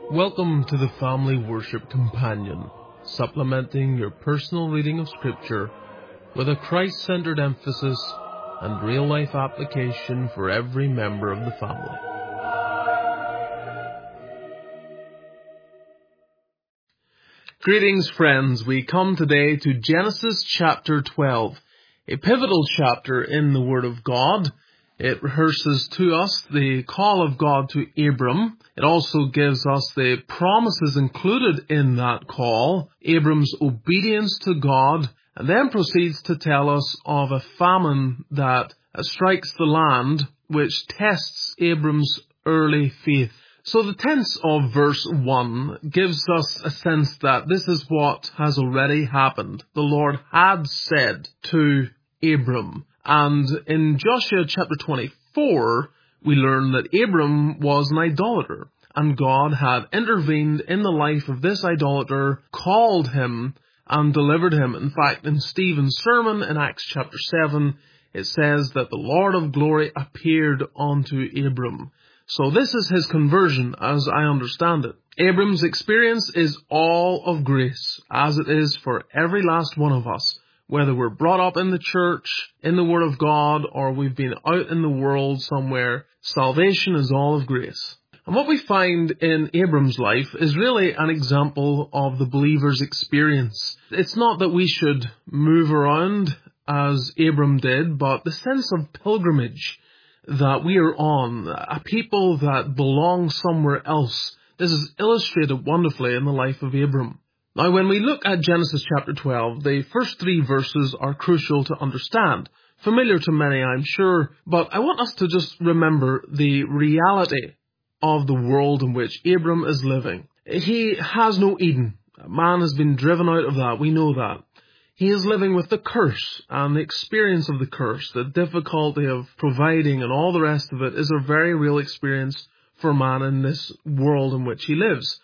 Welcome to the Family Worship Companion, supplementing your personal reading of Scripture with a Christ-centered emphasis and real-life application for every member of the family. Greetings, friends. We come today to Genesis chapter 12, a pivotal chapter in the Word of God. It rehearses to us the call of God to Abram. It also gives us the promises included in that call, Abram's obedience to God, and then proceeds to tell us of a famine that strikes the land, which tests Abram's early faith. So the tense of verse 1 gives us a sense that this is what has already happened. The Lord had said to Abram. And in Joshua chapter 24, we learn that Abram was an idolater, and God had intervened in the life of this idolater, called him, and delivered him. In fact, in Stephen's sermon in Acts chapter 7, it says that the Lord of glory appeared unto Abram. So this is his conversion, as I understand it. Abram's experience is all of grace, as it is for every last one of us. Whether we're brought up in the church, in the Word of God, or we've been out in the world somewhere, salvation is all of grace. And what we find in Abram's life is really an example of the believer's experience. It's not that we should move around as Abram did, but the sense of pilgrimage that we are on, a people that belong somewhere else. This is illustrated wonderfully in the life of Abram. Now, when we look at Genesis chapter 12, the first 3 verses are crucial to understand. Familiar to many, I'm sure, but I want us to just remember the reality of the world in which Abram is living. He has no Eden. Man has been driven out of that. We know that. He is living with the curse, and the experience of the curse, the difficulty of providing and all the rest of it is a very real experience for man in this world in which he lives.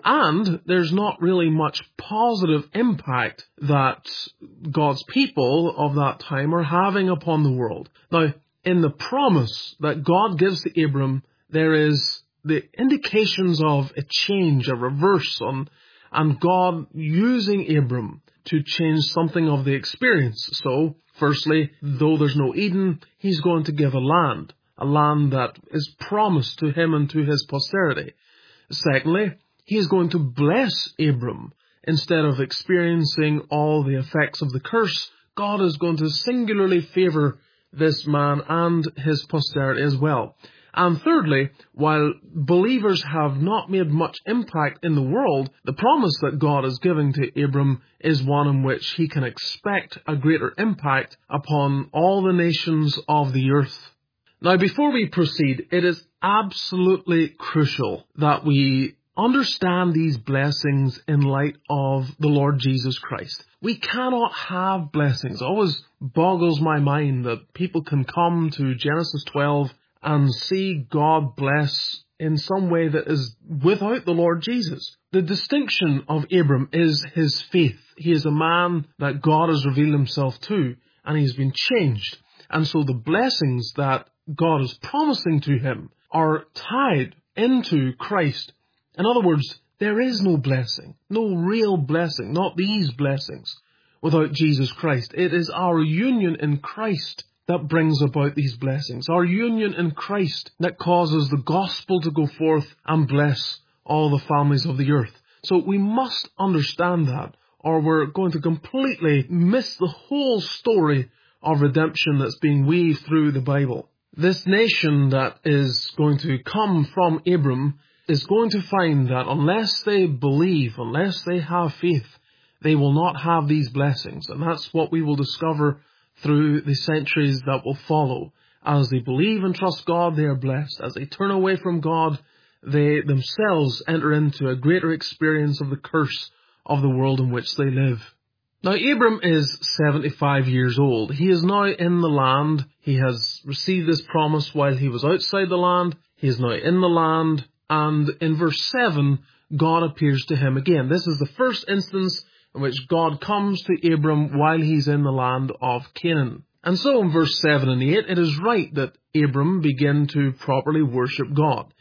And there's not really much positive impact that God's people of that time are having upon the world. Now, in the promise that God gives to Abram, there is the indications of a change, a reverse, and God using Abram to change something of the experience. So, firstly, though there's no Eden, he's going to give a land that is promised to him and to his posterity. Secondly, he is going to bless Abram. Instead of experiencing all the effects of the curse, God is going to singularly favour this man and his posterity as well. And thirdly, while believers have not made much impact in the world, the promise that God is giving to Abram is one in which he can expect a greater impact upon all the nations of the earth. Now, before we proceed, it is absolutely crucial that we understand these blessings in light of the Lord Jesus Christ. We cannot have blessings. It always boggles my mind that people can come to Genesis 12 and see God bless in some way that is without the Lord Jesus. The distinction of Abram is his faith. He is a man that God has revealed himself to, and he's been changed. And so the blessings that God is promising to him are tied into Christ. In other words, there is no blessing, no real blessing, not these blessings, without Jesus Christ. It is our union in Christ that brings about these blessings. Our union in Christ that causes the gospel to go forth and bless all the families of the earth. So we must understand that, or we're going to completely miss the whole story of redemption that's being weaved through the Bible. This nation that is going to come from Abram is going to find that unless they believe, unless they have faith, they will not have these blessings. And that's what we will discover through the centuries that will follow. As they believe and trust God, they are blessed. As they turn away from God, they themselves enter into a greater experience of the curse of the world in which they live. Now, Abram is 75 years old. He is now in the land. He has received this promise while he was outside the land. He is now in the land. And in verse 7, God appears to him again. This is the first instance in which God comes to Abram while he's in the land of Canaan. And so in verse 7 and 8, it is right that Abram begin to properly worship God.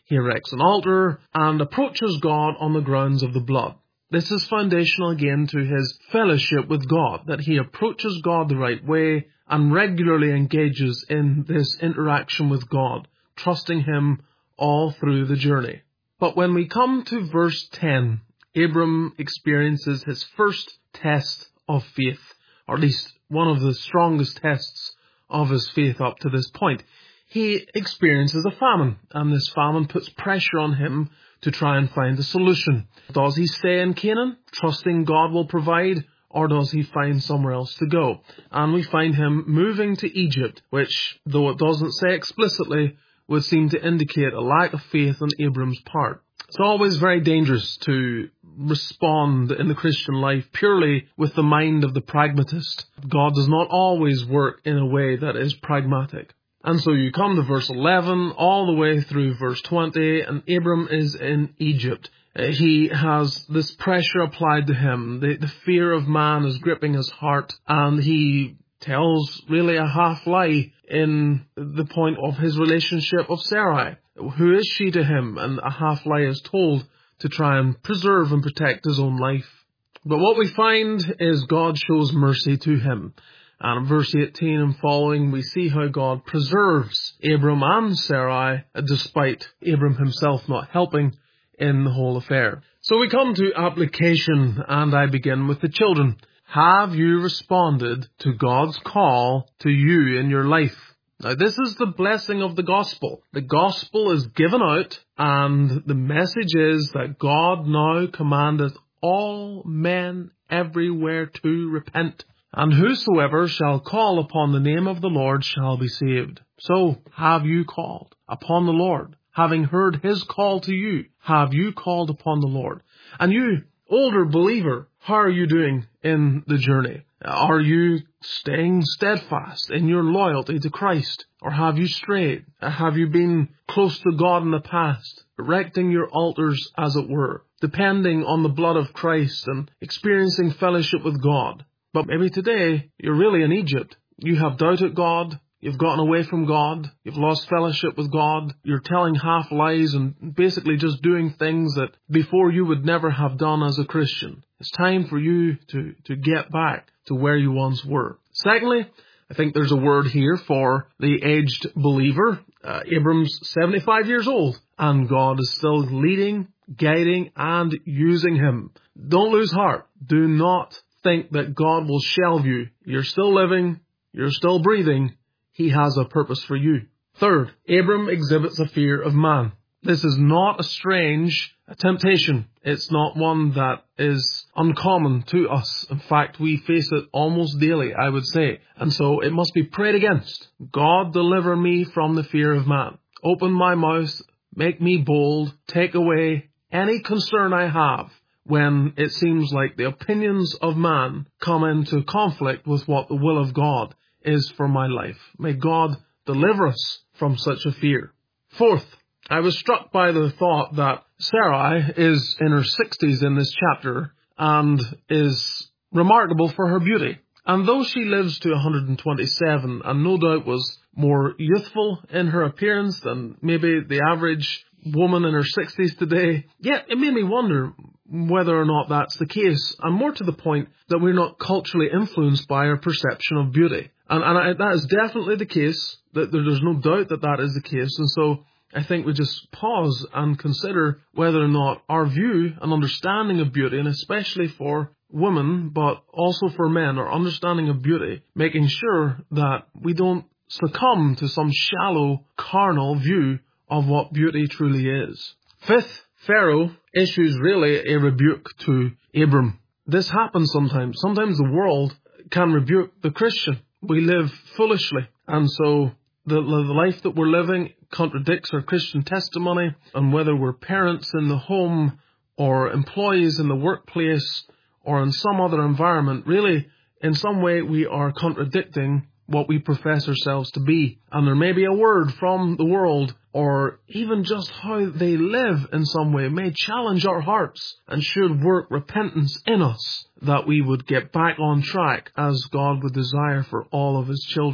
He erects an altar and approaches God on the grounds of the blood. This is foundational again to his fellowship with God, that he approaches God the right way and regularly engages in this interaction with God, trusting him all through the journey. But when we come to verse 10, Abram experiences his first test of faith, or at least one of the strongest tests of his faith up to this point. He experiences a famine, and this famine puts pressure on him to try and find a solution. Does he stay in Canaan, trusting God will provide, or does he find somewhere else to go? And we find him moving to Egypt, which, though it doesn't say explicitly, would seem to indicate a lack of faith on Abram's part. It's always very dangerous to respond in the Christian life purely with the mind of the pragmatist. God does not always work in a way that is pragmatic. And so you come to verse 11 all the way through verse 20, and Abram is in Egypt. He has this pressure applied to him. The fear of man is gripping his heart, and he tells really a half lie in the point of his relationship of Sarai. Who is she to him? And a half lie is told to try and preserve and protect his own life. But what we find is God shows mercy to him. And in verse 18 and following, we see how God preserves Abram and Sarai, despite Abram himself not helping in the whole affair. So we come to application, and I begin with the children. Have you responded to God's call to you in your life? Now, this is the blessing of the gospel. The gospel is given out, and the message is that God now commandeth all men everywhere to repent. And whosoever shall call upon the name of the Lord shall be saved. So, have you called upon the Lord? Having heard his call to you, have you called upon the Lord? And you, older believer, how are you doing in the journey? Are you staying steadfast in your loyalty to Christ? Or have you strayed? Have you been close to God in the past, erecting your altars, as it were, depending on the blood of Christ and experiencing fellowship with God? But maybe today, you're really in Egypt. You have doubted God. You've gotten away from God. You've lost fellowship with God. You're telling half lies and basically just doing things that before you would never have done as a Christian. It's time for you to get back to where you once were. Secondly, I think there's a word here for the aged believer. Abram's 75 years old, and God is still leading, guiding, and using him. Don't lose heart. Do not think that God will shelve you. You're still living. You're still breathing. He has a purpose for you. Third, Abram exhibits a fear of man. This is not a strange temptation. It's not one that is uncommon to us. In fact, we face it almost daily, I would say. And so it must be prayed against. God, deliver me from the fear of man. Open my mouth, make me bold, take away any concern I have when it seems like the opinions of man come into conflict with what the will of God is for my life. May God deliver us from such a fear. Fourth, I was struck by the thought that Sarai is in her 60s in this chapter and is remarkable for her beauty. And though she lives to 127 and no doubt was more youthful in her appearance than maybe the average woman in her 60s today, yet it made me wonder whether or not that's the case, and more to the point that we're not culturally influenced by our perception of beauty. And that is definitely the case, that there's no doubt that that is the case, and so I think we just pause and consider whether or not our view and understanding of beauty, and especially for women, but also for men, our understanding of beauty, making sure that we don't succumb to some shallow, carnal view of what beauty truly is. Fifth, Pharaoh issues really a rebuke to Abram. This happens sometimes. Sometimes the world can rebuke the Christian. We live foolishly, and so the life that we're living contradicts our Christian testimony, and whether we're parents in the home or employees in the workplace or in some other environment, really, in some way we are contradicting what we profess ourselves to be. And there may be a word from the world, or even just how they live in some way, may challenge our hearts and should work repentance in us, that we would get back on track as God would desire for all of his children.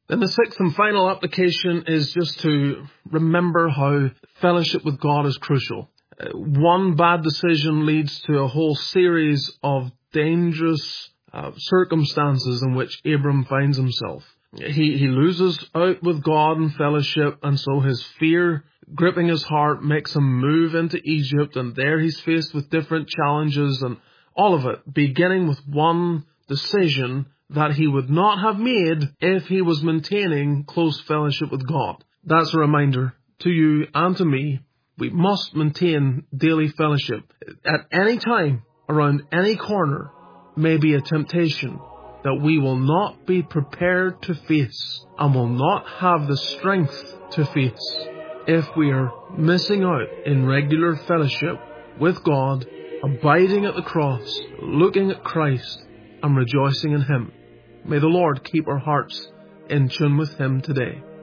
Then the sixth and final application is just to remember how fellowship with God is crucial. One bad decision leads to a whole series of dangerous circumstances in which Abram finds himself. He loses out with God in fellowship, and so his fear gripping his heart makes him move into Egypt, and there he's faced with different challenges, and all of it beginning with one decision that he would not have made if he was maintaining close fellowship with God. That's a reminder to you and to me. We must maintain daily fellowship. At any time, around any corner, may be a temptation that we will not be prepared to face and will not have the strength to face if we are missing out in regular fellowship with God, abiding at the cross, looking at Christ, and rejoicing in Him. May the Lord keep our hearts in tune with Him today.